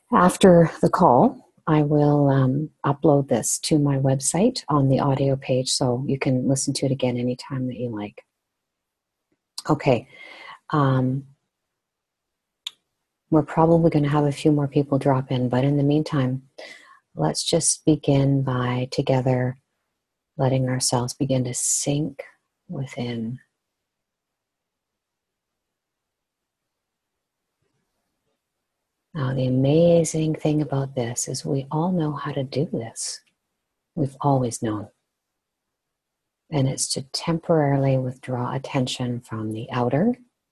After the call, I will upload this to my website on the audio page so you can listen to it again anytime that you like. Okay. We're probably going to have a few more people drop in, but in the meantime, let's just begin by together letting ourselves begin to sink within. Now, the amazing thing about this is we all know how to do this. We've always known. And it's to temporarily withdraw attention from the outer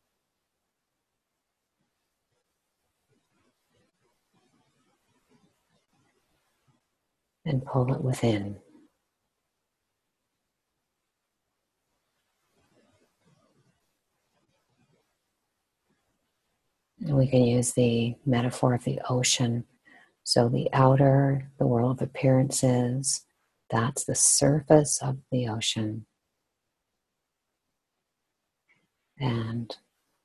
and pull it within. And we can use the metaphor of the ocean. So the outer, the world of appearances, that's the surface of the ocean. And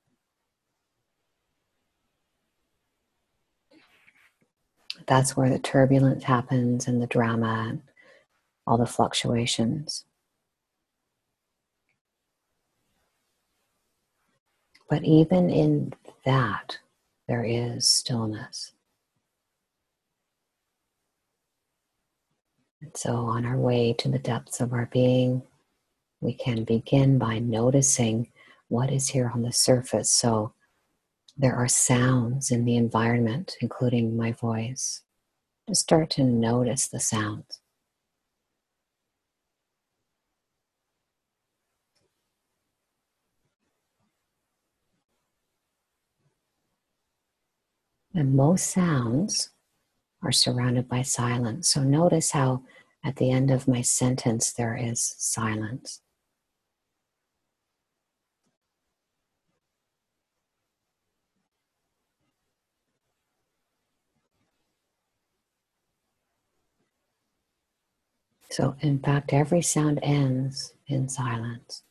that's where the turbulence happens and the drama and all the fluctuations. But even in that, there is stillness. And so on our way to the depths of our being, we can begin by noticing what is here on the surface. So there are sounds in the environment, including my voice. Just start to notice the sounds. And most sounds are surrounded by silence. So notice how at the end of my sentence there is silence. So in fact, every sound ends in silence.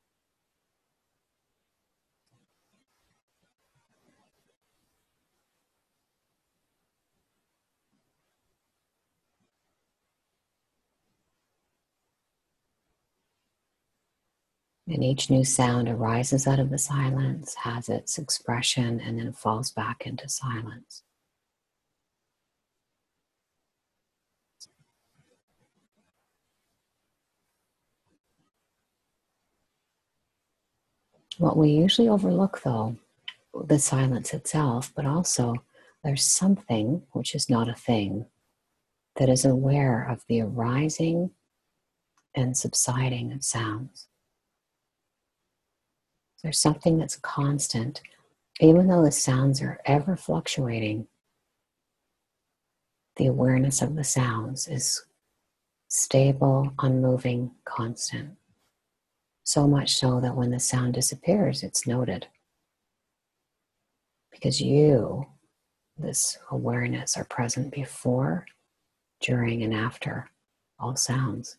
And each new sound arises out of the silence, has its expression, and then falls back into silence. What we usually overlook, though, the silence itself, but also there's something, which is not a thing, that is aware of the arising and subsiding of sounds. There's something that's constant, even though the sounds are ever fluctuating. The awareness of the sounds is stable, unmoving, constant. So much so that when the sound disappears, it's noted. Because you, this awareness, are present before, during, and after all sounds.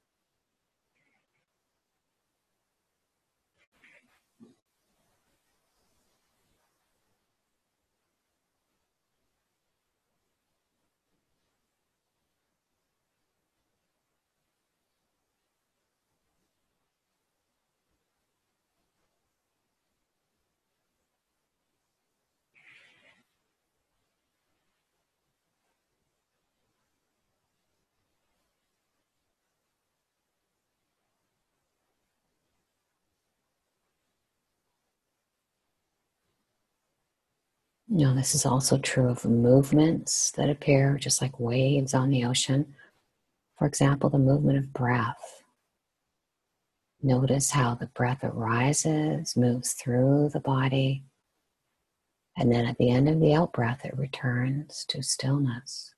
This is also true of movements that appear just like waves on the ocean. For example, the movement of breath. Notice how the breath arises, moves through the body, and then at the end of the out breath, it returns to stillness.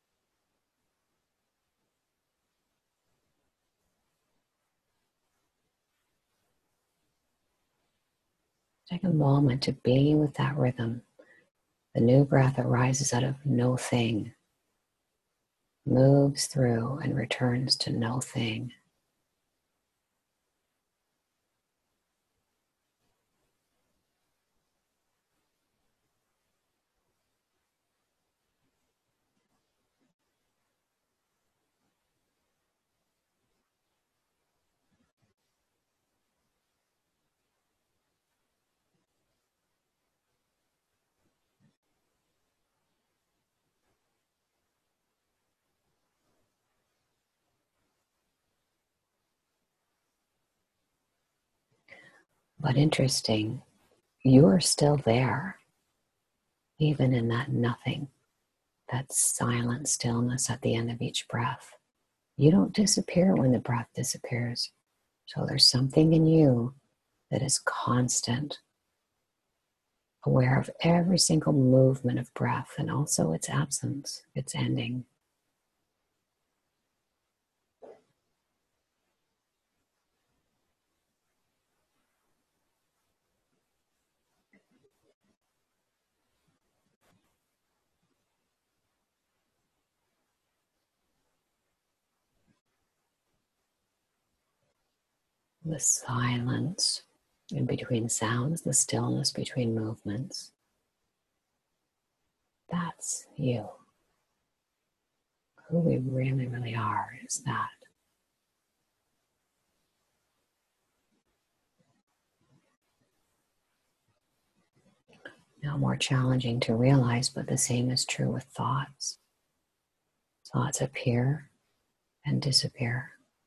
Take a moment to be with that rhythm. The new breath arises out of no thing, moves through and returns to no thing. But interesting, you are still there, even in that nothing, that silent stillness at the end of each breath. You don't disappear when the breath disappears. So there's something in you that is constant, aware of every single movement of breath and also its absence, its ending. The silence in between sounds, the stillness between movements. That's you. Who we really, really are is that. Now, more challenging to realize, but the same is true with thoughts. Thoughts appear and disappear,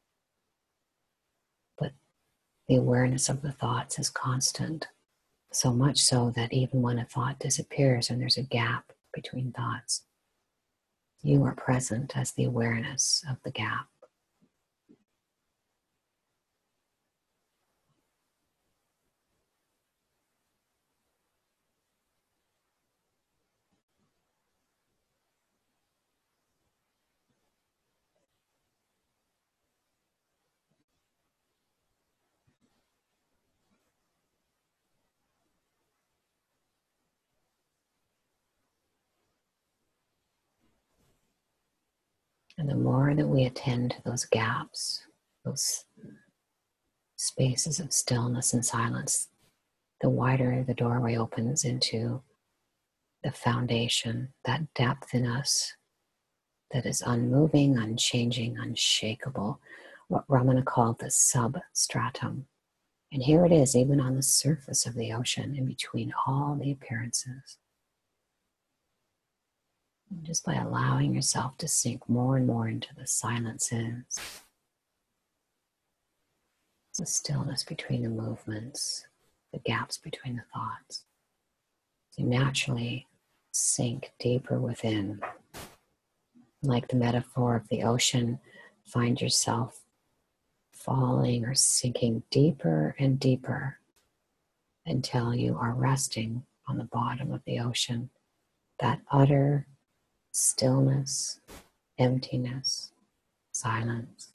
but the awareness of the thoughts is constant. So much so that even when a thought disappears and there's a gap between thoughts, you are present as the awareness of the gap. And the more that we attend to those gaps, those spaces of stillness and silence, the wider the doorway opens into the foundation, that depth in us that is unmoving, unchanging, unshakable, what Ramana called the substratum. And here it is, even on the surface of the ocean, in between all the appearances. Just by allowing yourself to sink more and more into the silences, the stillness between the movements, the gaps between the thoughts, you naturally sink deeper within. Like the metaphor of the ocean, find yourself falling or sinking deeper and deeper until you are resting on the bottom of the ocean. That utter stillness, emptiness, silence.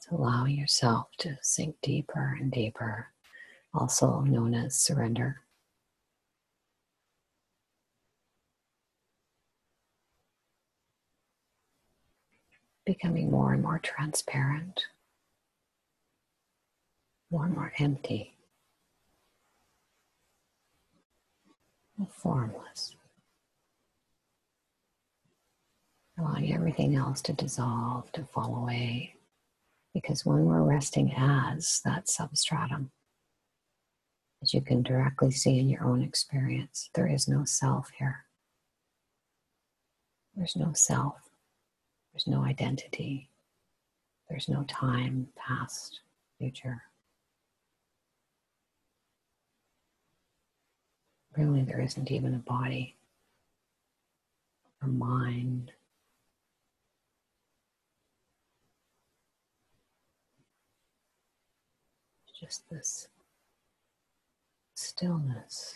So allowing yourself to sink deeper and deeper, also known as surrender. Becoming more and more transparent, more and more empty, formless. Allowing everything else to dissolve, to fall away. Because when we're resting as that substratum, as you can directly see in your own experience, there is no self here. There's no self. There's no identity. There's no time, past, future. Really, there isn't even a body or mind. It's just this stillness.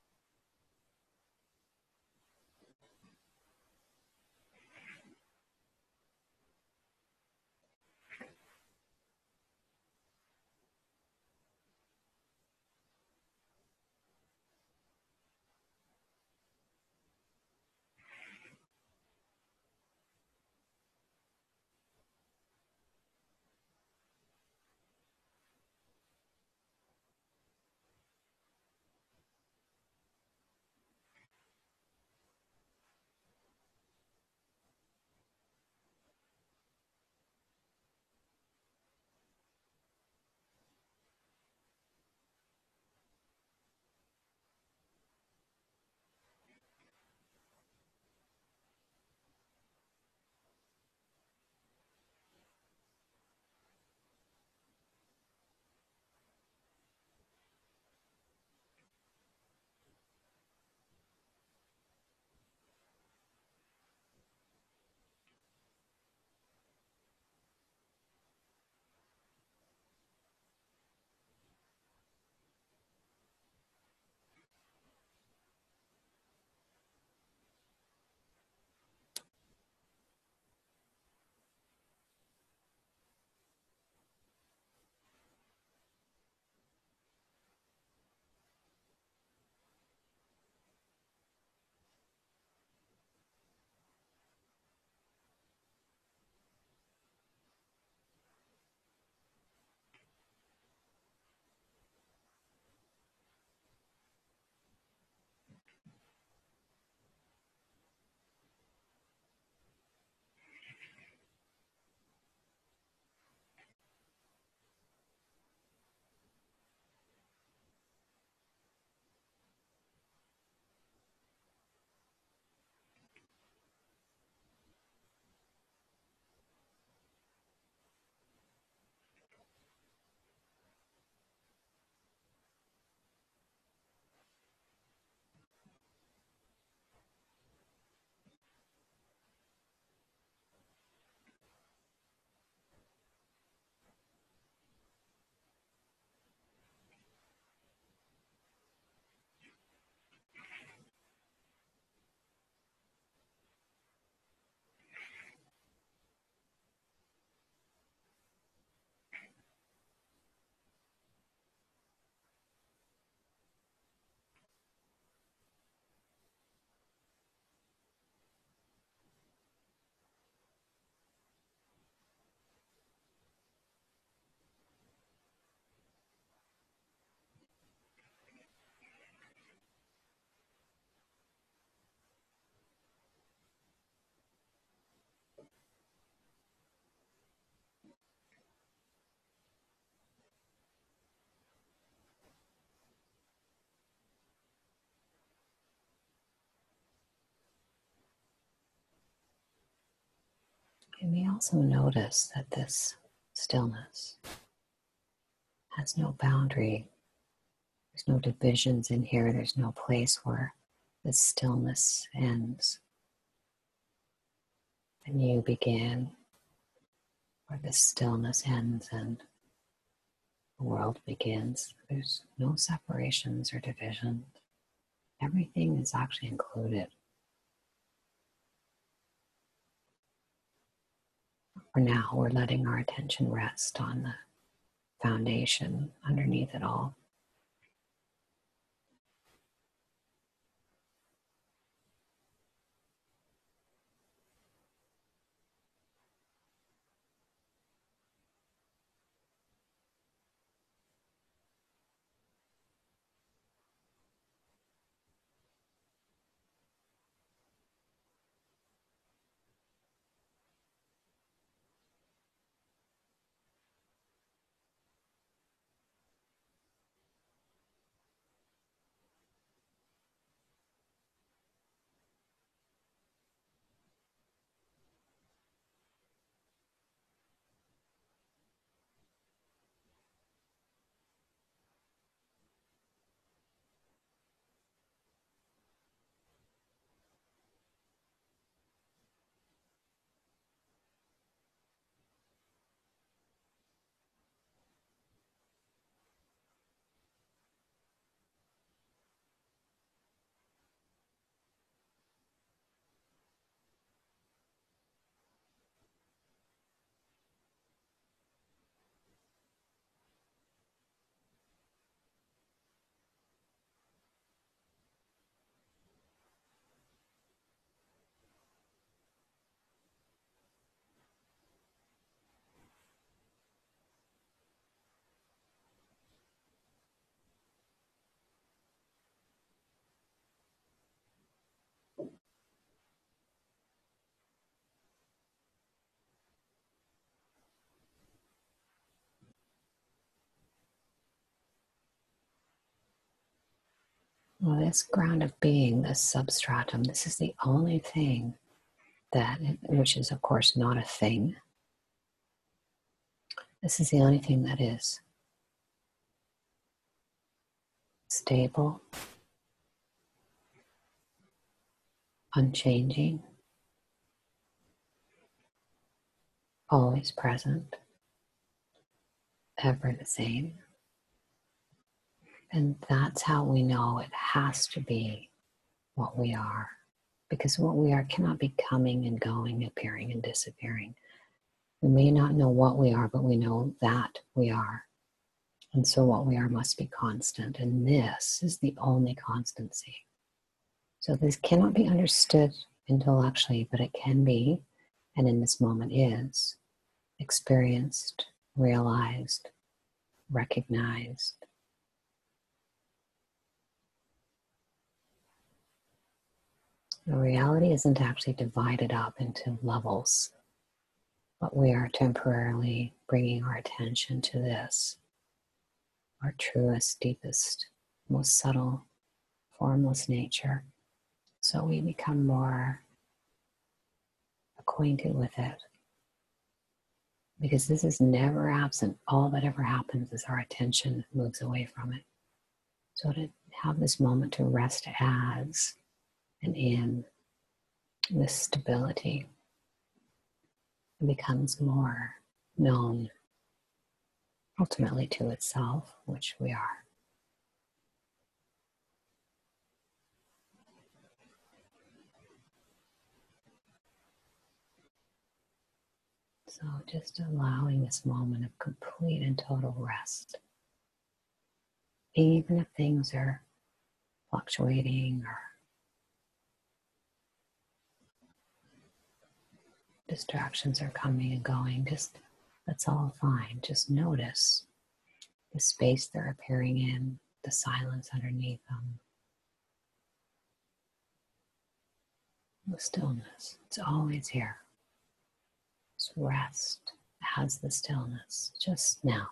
You may also notice that this stillness has no boundary. There's no divisions in here. There's no place where the stillness ends and you begin, or the stillness ends and the world begins. There's no separations or divisions. Everything is actually included. For now, we're letting our attention rest on the foundation underneath it all. Well, this ground of being, this substratum, this is the only thing that, which is of course not a thing. This is the only thing that is stable, unchanging, always present, ever the same. And that's how we know it has to be what we are. Because what we are cannot be coming and going, appearing and disappearing. We may not know what we are, but we know that we are. And so what we are must be constant. And this is the only constancy. So this cannot be understood intellectually, but it can be, and in this moment is, experienced, realized, recognized. The reality isn't actually divided up into levels, but we are temporarily bringing our attention to this, our truest, deepest, most subtle, formless nature, so we become more acquainted with it. Because this is never absent. All that ever happens is our attention moves away from it. So to have this moment to rest as and in this stability, it becomes more known ultimately to itself, which we are. So just allowing this moment of complete and total rest. Even if things are fluctuating or distractions are coming and going, just that's all fine. Just notice the space they're appearing in, the silence underneath them, the stillness. It's always here. Just rest as the stillness, just now.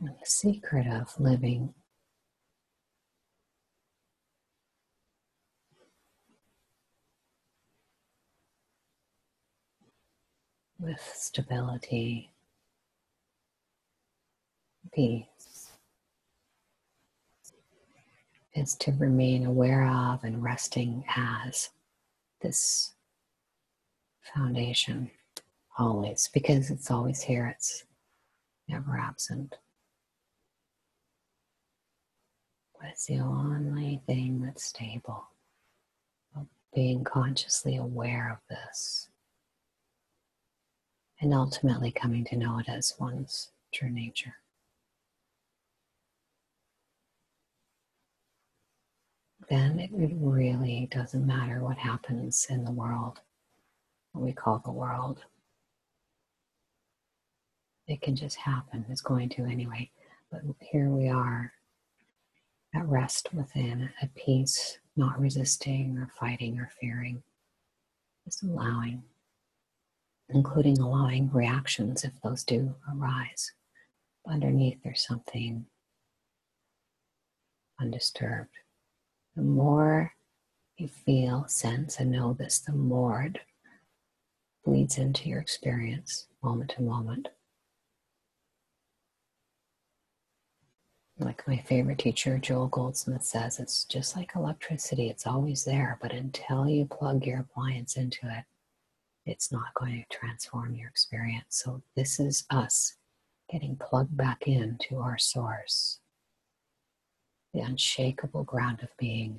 And the secret of living with stability, peace, is to remain aware of and resting as this foundation always, because it's always here, it's never absent. But it's the only thing that's stable. Being consciously aware of this and ultimately coming to know it as one's true nature. Then it really doesn't matter what happens in the world, what we call the world. It can just happen. It's going to anyway. But here we are at rest within, at peace, not resisting or fighting or fearing, just allowing, including allowing reactions if those do arise. Underneath there's something undisturbed. The more you feel, sense, and know this, the more it bleeds into your experience, moment to moment. Like my favorite teacher, Joel Goldsmith, says, it's just like electricity. It's always there, but until you plug your appliance into it, it's not going to transform your experience. So this is us getting plugged back into our source, the unshakable ground of being.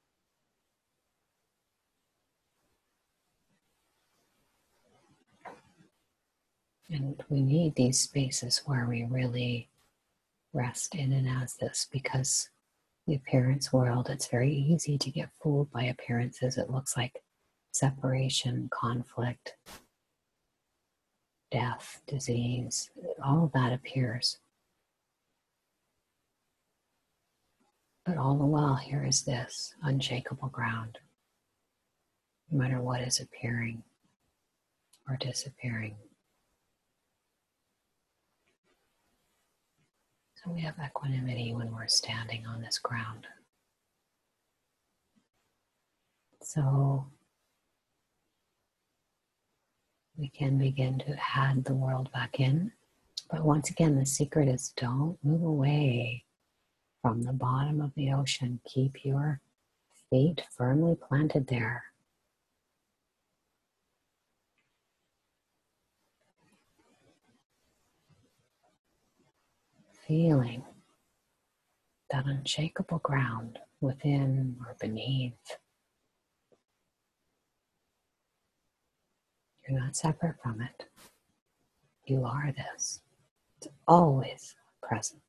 And we need these spaces where we really rest in and as this, because the appearance world, it's very easy to get fooled by appearances. It looks like separation, conflict, death, disease, all of that appears. But all the while, here is this unshakable ground, no matter what is appearing or disappearing. So we have equanimity when we're standing on this ground. So we can begin to add the world back in. But once again, the secret is don't move away from the bottom of the ocean. Keep your feet firmly planted there. Feeling that unshakable ground within or beneath. You're not separate from it. You are this. It's always present.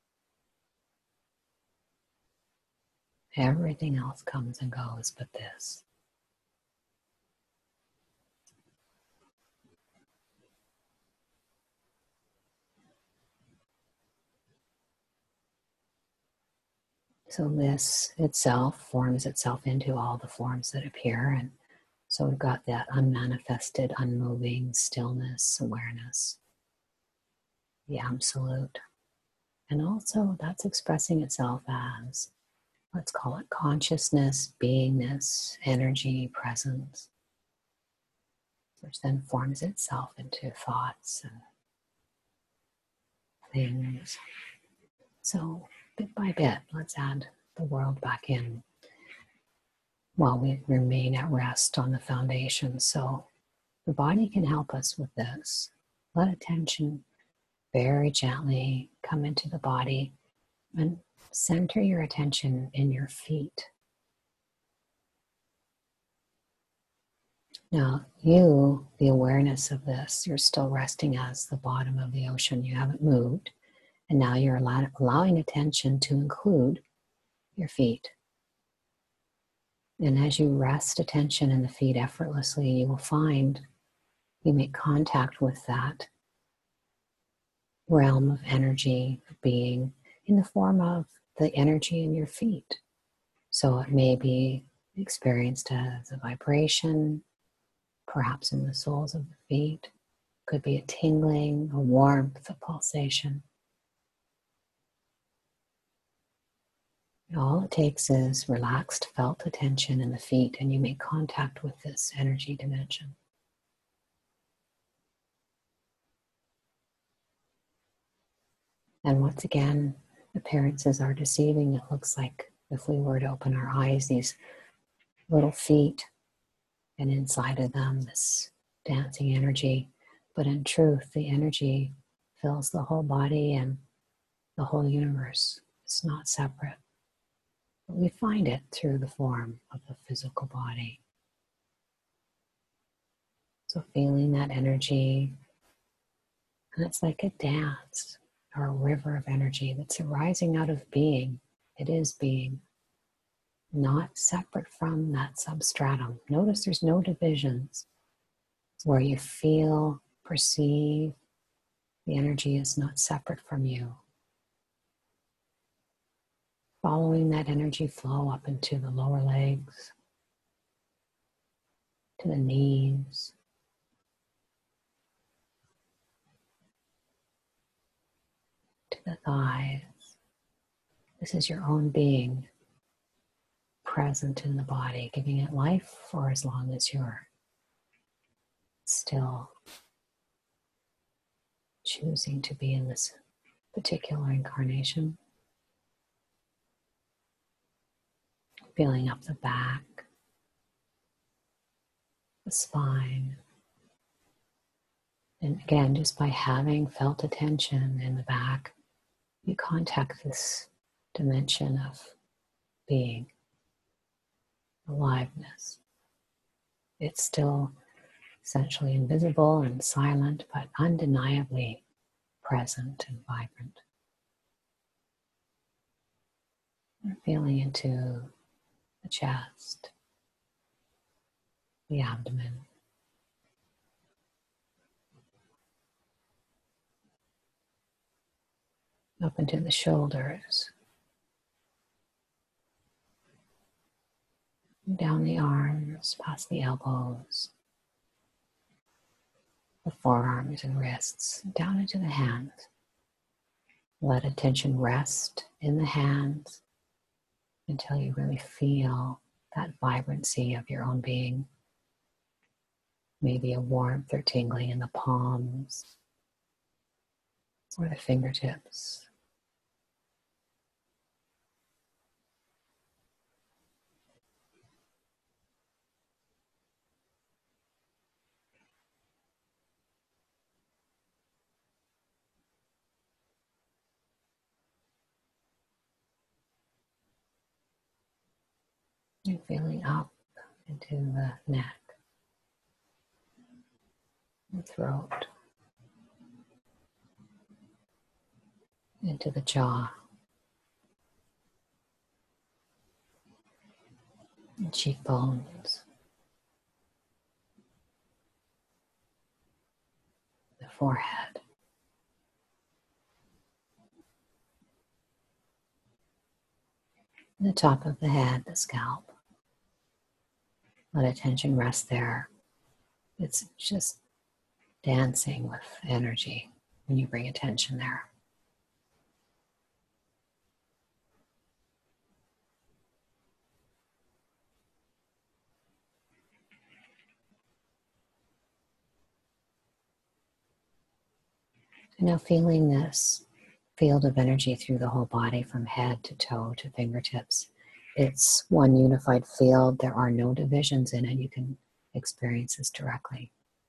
Everything else comes and goes but this. So this itself forms itself into all the forms that appear. And so we've got that unmanifested, unmoving stillness, awareness, the absolute. And also that's expressing itself as, let's call it consciousness, beingness, energy, presence, which then forms itself into thoughts and things. So bit by bit, let's add the world back in while we remain at rest on the foundation. So the body can help us with this. Let attention very gently come into the body and center your attention in your feet. Now, the awareness of this, you're still resting as the bottom of the ocean. You haven't moved. And now you're allowing attention to include your feet. And as you rest attention in the feet effortlessly, you will find you make contact with that realm of energy, being, in the form of the energy in your feet. So it may be experienced as a vibration, perhaps in the soles of the feet. Could be a tingling, a warmth, a pulsation. All it takes is relaxed felt attention in the feet, and you make contact with this energy dimension. And once again, appearances are deceiving. It looks like if we were to open our eyes, these little feet, and inside of them, this dancing energy. But in truth, the energy fills the whole body and the whole universe. It's not separate. But we find it through the form of the physical body. So feeling that energy, and it's like a dance or a river of energy that's arising out of being. It is being, not separate from that substratum. Notice there's no divisions. Where you feel, perceive, the energy is not separate from you. Following that energy flow up into the lower legs, to the knees, to the thighs. This is your own being present in the body, giving it life for as long as you're still choosing to be in this particular incarnation. Feeling up the back, the spine. And again, just by having felt attention in the back, you contact this dimension of being, aliveness. It's still essentially invisible and silent, but undeniably present and vibrant. And feeling into the chest, the abdomen, up into the shoulders, down the arms, past the elbows, the forearms and wrists, down into the hands. Let attention rest in the hands until you really feel that vibrancy of your own being. Maybe a warmth or tingling in the palms or the fingertips. And feeling up into the neck, the throat, into the jaw, the cheekbones, the forehead, the top of the head, the scalp. Let attention rest there. It's just dancing with energy when you bring attention there. And now feeling this field of energy through the whole body from head to toe to fingertips. It's one unified field. There are no divisions in it. You can experience this directly.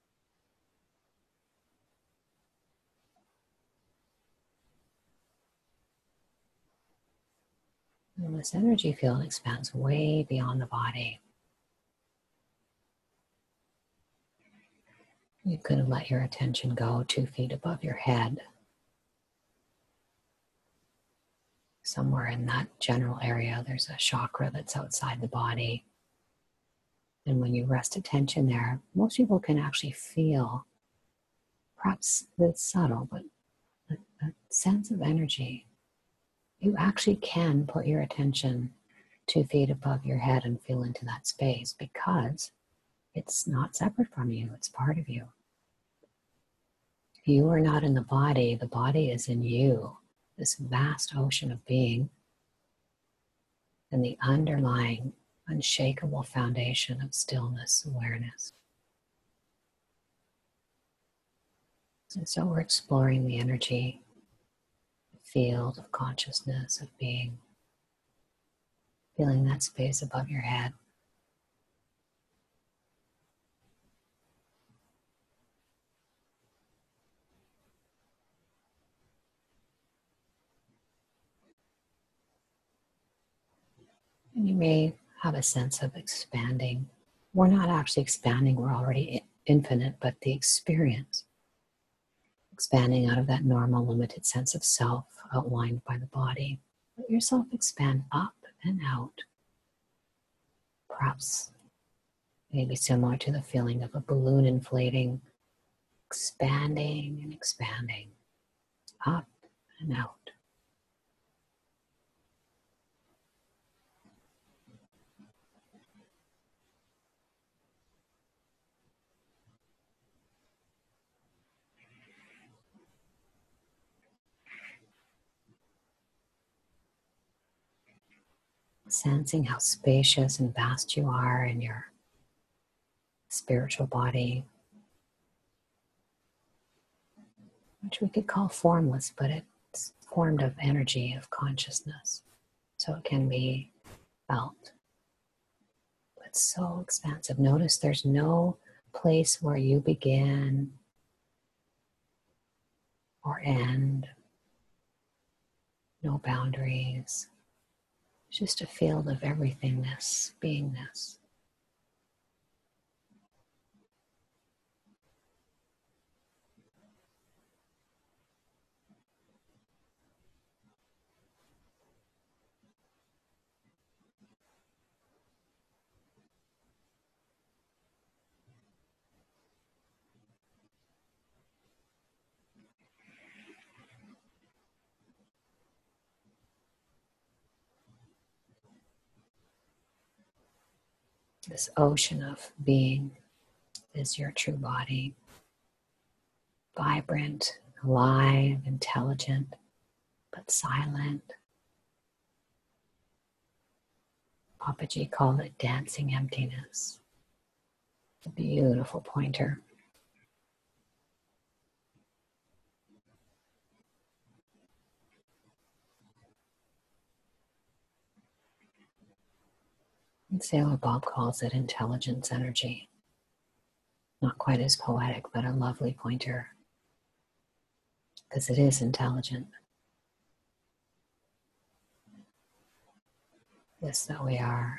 And this energy field expands way beyond the body. You could let your attention go 2 feet above your head. Somewhere in that general area, there's a chakra that's outside the body. And when you rest attention there, most people can actually feel, perhaps it's subtle, but a sense of energy. You actually can put your attention 2 feet above your head and feel into that space because it's not separate from you, it's part of you. You are not in the body is in you, this vast ocean of being. and the underlying unshakable foundation of stillness awareness. And so we're exploring the energy field of consciousness, of being, feeling that space above your head. And you may have a sense of expanding. We're not actually expanding, we're already infinite, but the experience, expanding out of that normal limited sense of self outlined by the body. Let yourself expand up and out. Perhaps maybe similar to the feeling of a balloon inflating, expanding and expanding, up and out. Sensing how spacious and vast you are in your spiritual body, which we could call formless, but it's formed of energy, of consciousness. So it can be felt. But so expansive. Notice there's no place where you begin or end. No boundaries. It's just a field of everythingness, beingness. This ocean of being is your true body. Vibrant, alive, intelligent, but silent. Papaji called it dancing emptiness. A beautiful pointer. And Sailor Bob calls it intelligence energy. Not quite as poetic, but a lovely pointer. Because it is intelligent. Yes, that we are.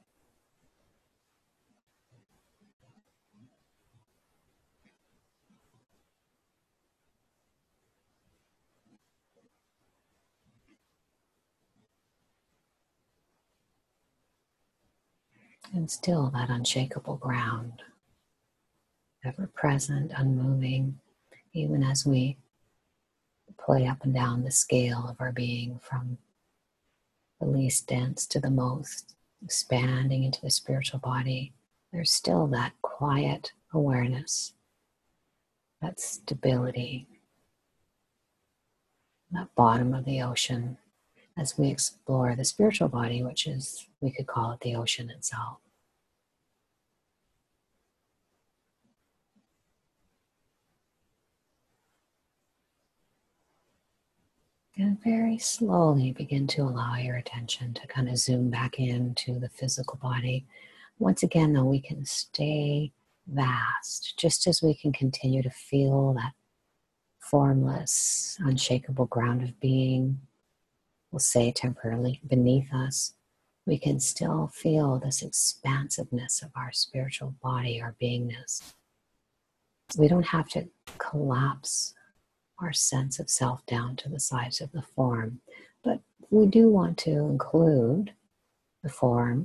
And still that unshakable ground, ever present, unmoving, even as we play up and down the scale of our being from the least dense to the most, expanding into the spiritual body. There's still that quiet awareness, that stability, that bottom of the ocean as we explore the spiritual body, which is, we could call it the ocean itself. And very slowly begin to allow your attention to kind of zoom back into the physical body. Once again, though, we can stay vast, just as we can continue to feel that formless, unshakable ground of being, we'll say temporarily beneath us. We can still feel this expansiveness of our spiritual body, our beingness. We don't have to collapse our sense of self down to the size of the form, but we do want to include the form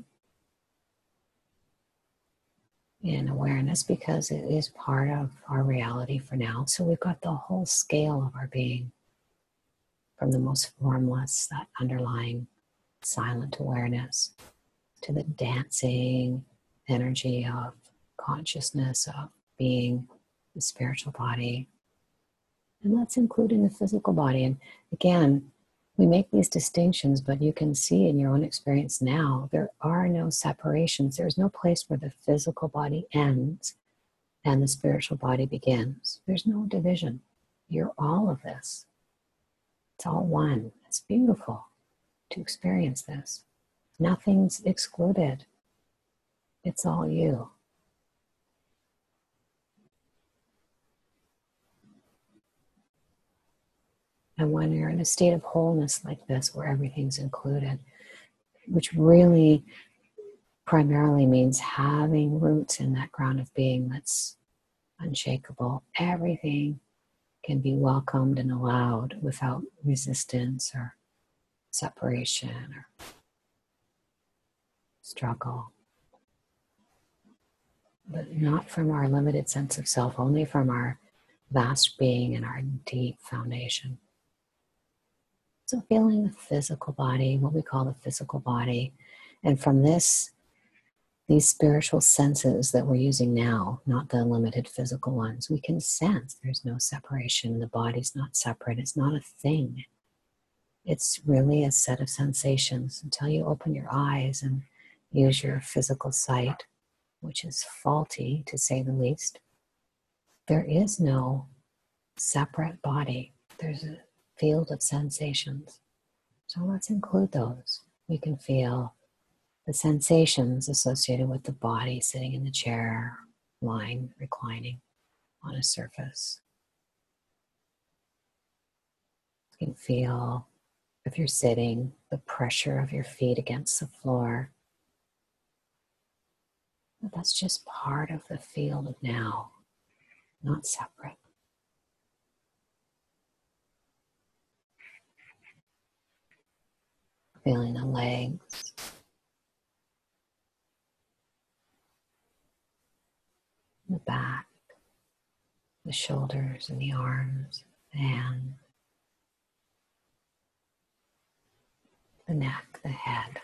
in awareness because it is part of our reality for now. So we've got the whole scale of our being, from the most formless, that underlying silent awareness, to the dancing energy of consciousness, of being the spiritual body. And that's including the physical body. And again, We make these distinctions, but you can see in your own experience now, there are no separations. There's no place where the physical body ends and the spiritual body begins. There's no division. You're all of this. It's all one. It's beautiful to experience this. Nothing's excluded. It's all you. And when you're in a state of wholeness like this, where everything's included, which really primarily means having roots in that ground of being that's unshakable, everything can be welcomed and allowed without resistance or separation or struggle. But not from our limited sense of self, only from our vast being and our deep foundation. So feeling the physical body, what we call the physical body, and from this, these spiritual senses that we're using now, not the limited physical ones, we can sense there's no separation. The body's not separate. It's not a thing. It's really a set of sensations until you open your eyes and use your physical sight, which is faulty to say the least. There is no separate body. There's a field of sensations. So let's include those. We can feel the sensations associated with the body sitting in the chair, lying, reclining on a surface. You can feel, if you're sitting, the pressure of your feet against the floor. But that's just part of the field of now, not separate. Feeling the legs, the back, the shoulders and the arms, the hands, the neck, the head.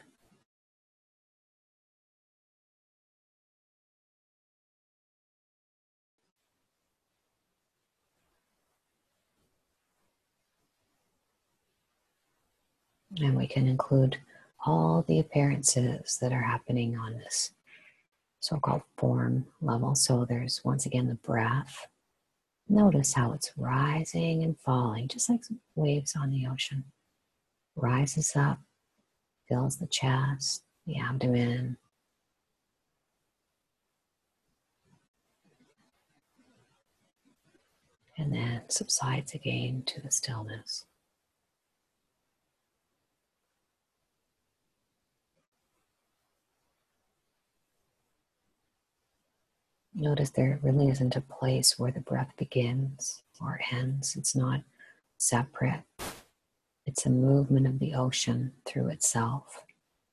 And we can include all the appearances that are happening on this so-called form level. So there's, once again, the breath. Notice how it's rising and falling, just like waves on the ocean. Rises up, fills the chest, the abdomen. And then subsides again to the stillness. Notice there really isn't a place where the breath begins or ends. It's not separate. It's a movement of the ocean through itself.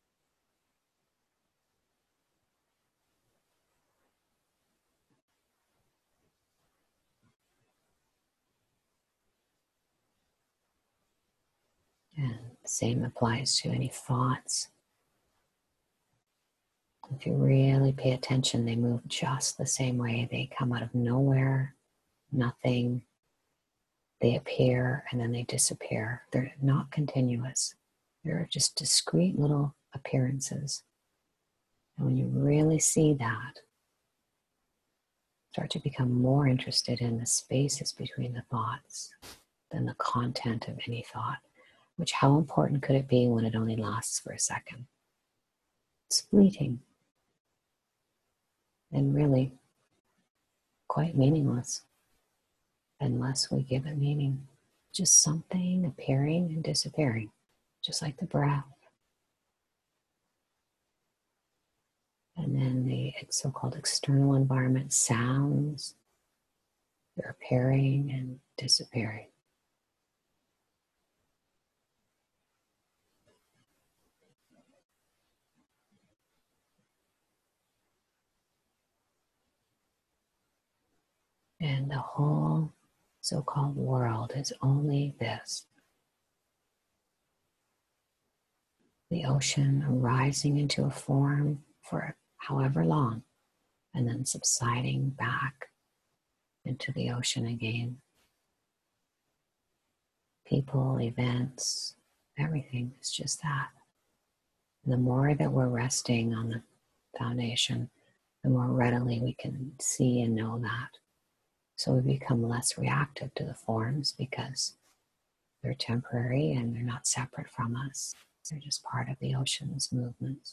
And the same applies to any thoughts. If you really pay attention, they move just the same way. They come out of nowhere, nothing. They appear and then they disappear. They're not continuous. They're just discrete little appearances. And when you really see that, start to become more interested in the spaces between the thoughts than the content of any thought. Which, how important could it be when it only lasts for a second? It's fleeting. And really quite meaningless unless we give it meaning. Just something appearing and disappearing, just like the breath. And then the so-called external environment sounds, they're appearing and disappearing. And the whole so-called world is only this. The ocean rising into a form for however long, and then subsiding back into the ocean again. People, events, Everything is just that. And the more that we're resting on the foundation, the more readily we can see and know that. So we become less reactive to the forms because they're temporary and they're not separate from us. They're just part of the ocean's movements.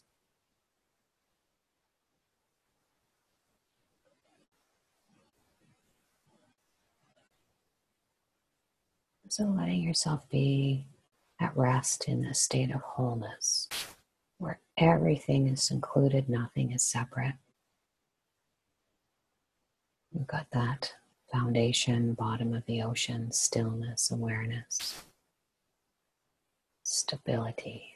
So letting yourself be at rest in this state of wholeness, where everything is included, nothing is separate. You've got that foundation, bottom of the ocean, stillness, awareness, stability.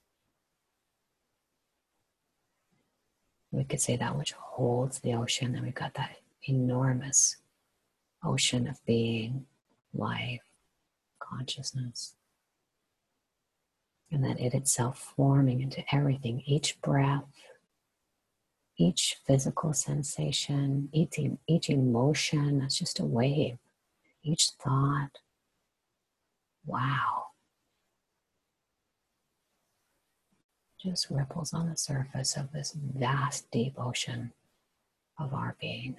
We could say that which holds the ocean, and we've got that enormous ocean of being, life, consciousness. And then it itself forming into everything, each breath, each physical sensation, each emotion, that's just a wave, each thought. Wow. Just ripples on the surface of this vast, deep ocean of our being.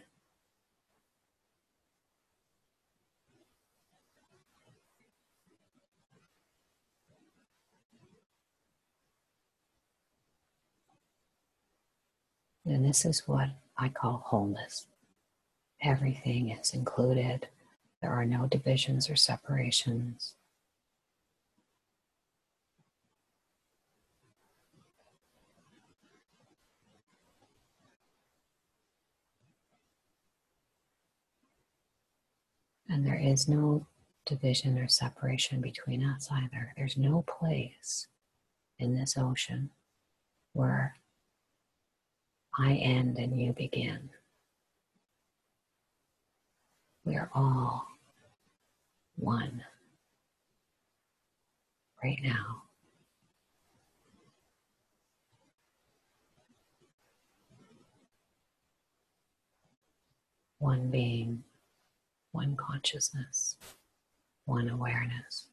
And this is what I call wholeness. Everything is included. There are no divisions or separations. And there is no division or separation between us either. There's no place in this ocean where I end and you begin. We are all one right now. One being, one consciousness, one awareness.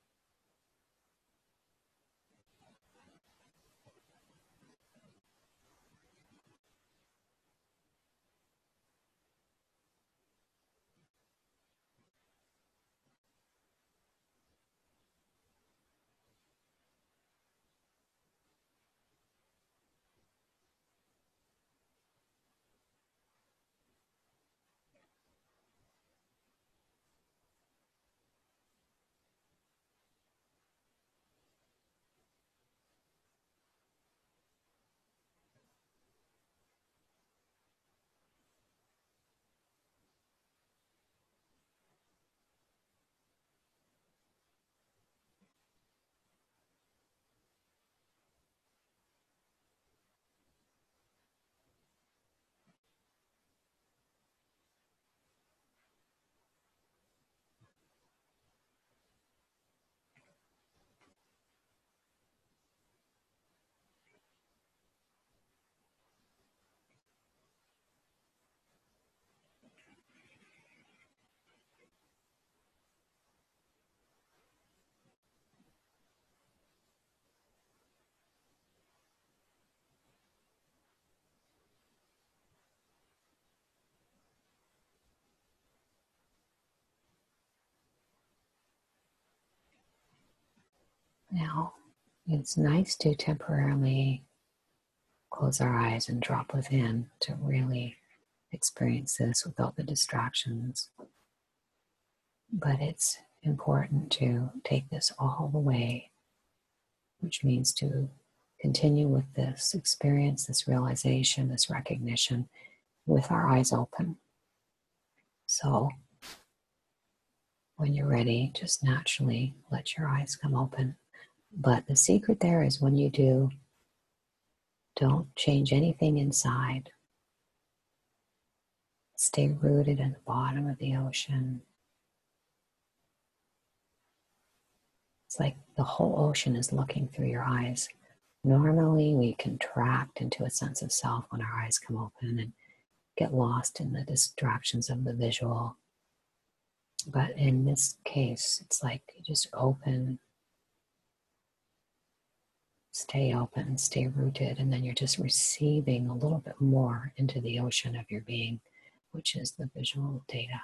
Now, it's nice to temporarily close our eyes and drop within to really experience this without the distractions. But it's important to take this all the way, which means to continue with this experience, this realization, this recognition with our eyes open. So when you're ready, just naturally let your eyes come open. But the secret there is when you do, don't change anything inside. Stay rooted at the bottom of the ocean. It's like the whole ocean is looking through your eyes. Normally, we contract into a sense of self when our eyes come open and get lost in the distractions of the visual. But in this case, it's like you just open Stay open, stay rooted, and then you're just receiving a little bit more into the ocean of your being, which is the visual data.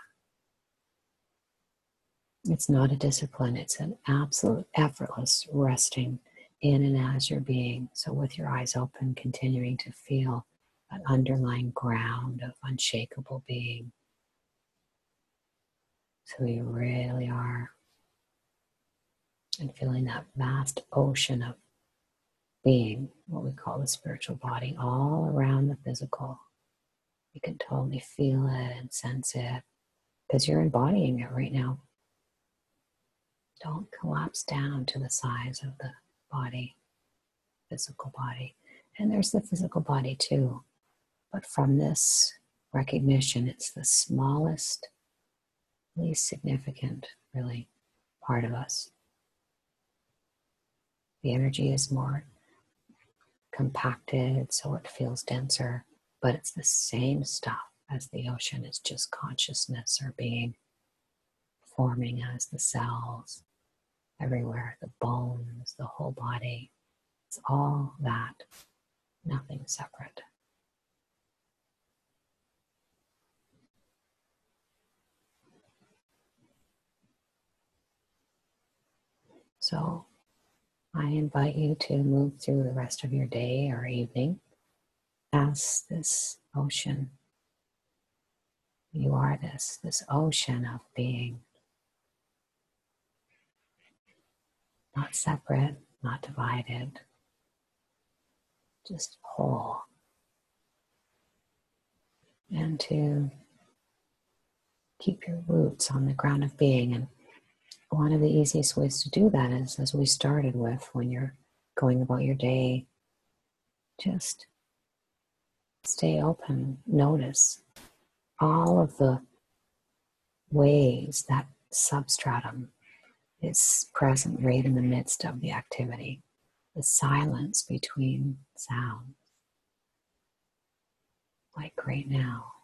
It's not a discipline, it's an absolute effortless resting in and as your being. So with your eyes open, continuing to feel an underlying ground of unshakable being. So you really are. And feeling that vast ocean of being, what we call the spiritual body, all around the physical. You can totally feel it and sense it because you're embodying it right now. Don't collapse down to the size of the body, physical body. And there's the physical body too. But from this recognition, it's the smallest, least significant, really, part of us. The energy is more compacted, so it feels denser, but it's the same stuff as the ocean. It's just consciousness or being forming as the cells everywhere, the bones, the whole body. It's all that, nothing separate. So I invite you to move through the rest of your day or evening as this ocean. You are this ocean of being. Not separate, not divided, just whole. And to keep your roots on the ground of being. And one of the easiest ways to do that is, as we started with, when you're going about your day, just stay open, notice all of the ways that substratum is present right in the midst of the activity, the silence between sounds, like right now.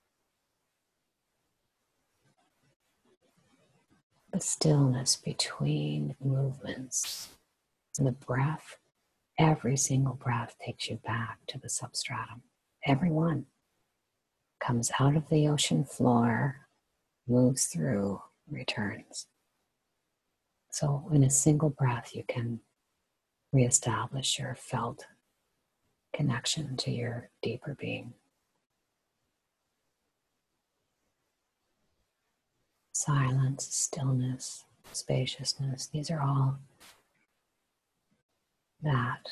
The stillness between movements, and the breath. Every single breath takes you back to the substratum. Every one comes out of the ocean floor, moves through, returns. So in a single breath, you can reestablish your felt connection to your deeper being. Silence, stillness, spaciousness, these are all that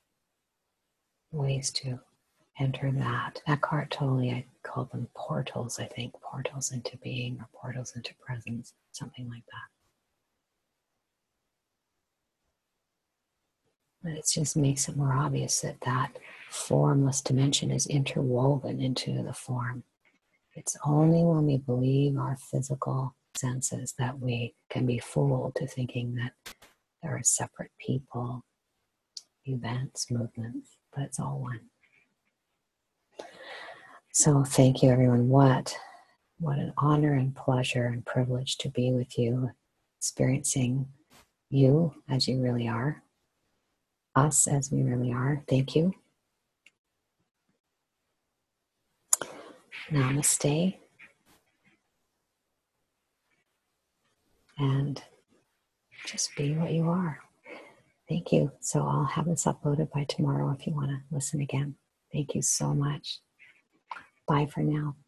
ways to enter that. Eckhart Tolle, I call them portals, I think, portals into being or portals into presence, something like that. But it just makes it more obvious that that formless dimension is interwoven into the form. It's only when we believe our physical senses that we can be fooled to thinking that there are separate people, events, movements, but it's all one. So thank you, everyone. What an honor and pleasure and privilege to be with you, experiencing you as you really are, us as we really are. Thank you. Namaste. And just be what you are. Thank you. So I'll have this uploaded by tomorrow if you want to listen again. Thank you so much. Bye for now.